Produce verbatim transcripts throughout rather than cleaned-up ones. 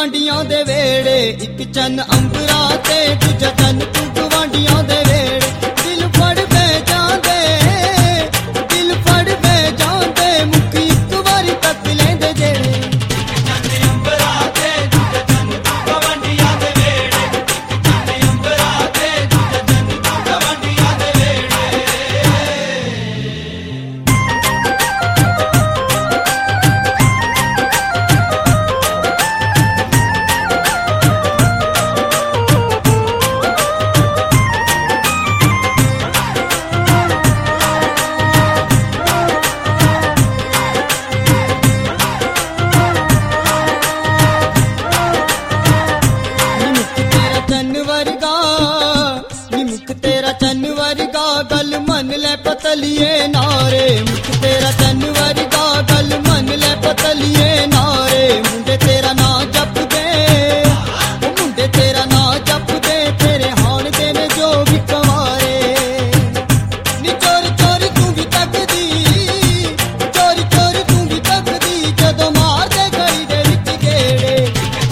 ਗਵਾਂਡੀਆਂ ਦੇ ਵੇੜੇ, ਇੱਕ ਚੰਨ ਅੰਬਰਾਂ ਤੇ ਦੂਜਾ ਚੰਨ ਤੂੰ ਗਵਾਂਡੀਆਂ ਦੇ ਵੇੜੇ। ਦਿਲ ਫੜ ਬੈ ਜਾਂਦੇ, ਦਿਲ ਫੜ ਬੈ ਜਾਂਦੇ, ਮੁੱਖ ਇੱਕ ਵਾਰੀ ਤੱਕ ਲੈਂਦੇ ਜਿਹੜੇ। ਚੰਨ ਵਰਗਾ ਗੱਲ ਮੰਨ ਲੈ ਪਤਲੀਏ ਨਾਰੇ, ਮੁੱਖ ਤੇਰਾ ਚੰਨ ਵਰਗਾ ਗੱਲ ਮੰਨ ਲੈ ਪਤਲੀਏ ਨਾਰੇ। ਮੁੰਡੇ ਤੇਰਾ ਨਾਂ ਜਪਦੇ, ਉਹ ਮੁੰਡੇ ਤੇਰਾ ਨਾਂ ਜਪਦੇ, ਤੇਰੇ ਹਾਣ ਦੇ ਨੇ ਜੋ ਵੀ ਕਵਾਰੇ। ਨੀ ਚੋਰੀ ਚੋਰੀ ਤੂੰ ਵੀ ਤੱਕਦੀ, ਚੋਰੀ ਚੋਰੀ ਤੂੰ ਵੀ ਤੱਕਦੀ, ਜਦੋਂ ਮਾਰਦੇ ਗਲੀ ਦੇ ਵਿੱਚ ਗੇੜੇ।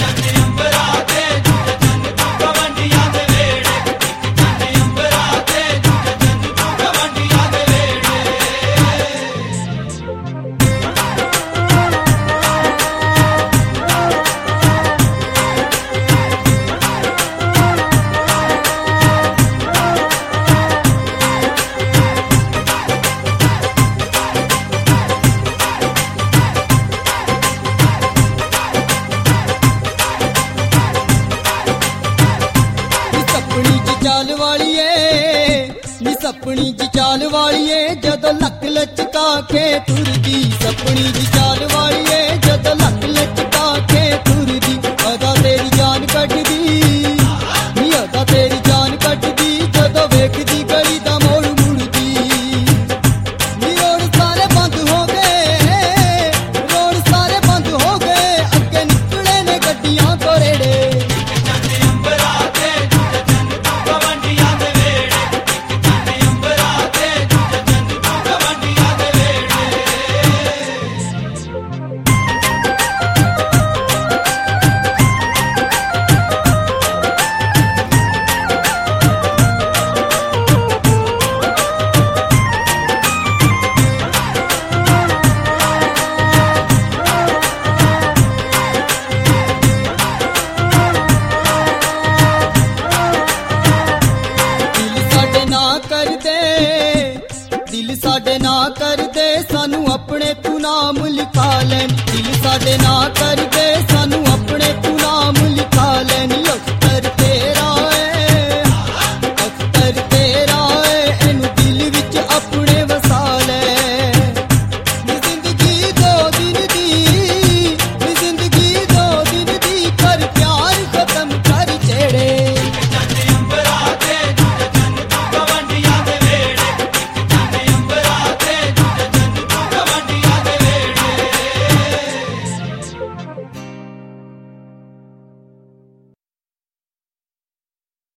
ਚਾਲ ਵਾਲੀਏ ਨੀ ਸਪਣੀ ਦੀ ਚਾਲ ਵਾਲੀਏ, ਜਦੋਂ ਲੱਕ ਲਚਕਾ ਕੇ ਤੁਰਦੀ। ਸਪਣੀ ਦੀ ਚਾਲ ਵਾਲੀਏ, ਜਦੋਂ ਲੱਕ ਲਚਕਾ ਕੇ ਤੁਰਦੀ। ਅਦਾ ਤੇਰੀ ਜਾਨ ਕੱਢਦੀ, ਨੀ ਅਦਾ ਤੇਰੀ ਜਾਨ ਕੱਢਦੀ, ਜਦੋਂ ਵੇਖਦੀ ਗਲੀ ਦਾ ਮੋੜ ਮੁੜਦੀ। ਨੀ ਰੋਡ ਸਾਰੇ ਬੰਦ ਹੋ ਗਏ, ਰੋਡ ਸਾਰੇ ਬੰਦ ਹੋ ਗਏ, ਅੱਗੇ ਨਿਕਲੇ ਨੇ ਗੱਡੀਆਂ ਤੋਂ ਰੇੜੇ। ਦਿਲ ਸਾਡੇ ਨਾ ਕਰਦੇ, ਸਾਨੂੰ ਆਪਣੇ ਤੂੰ ਨਾਮ ਲਿਖਾ ਲੈਣ। ਦਿਲ ਸਾਡੇ ਨਾ ਕਰ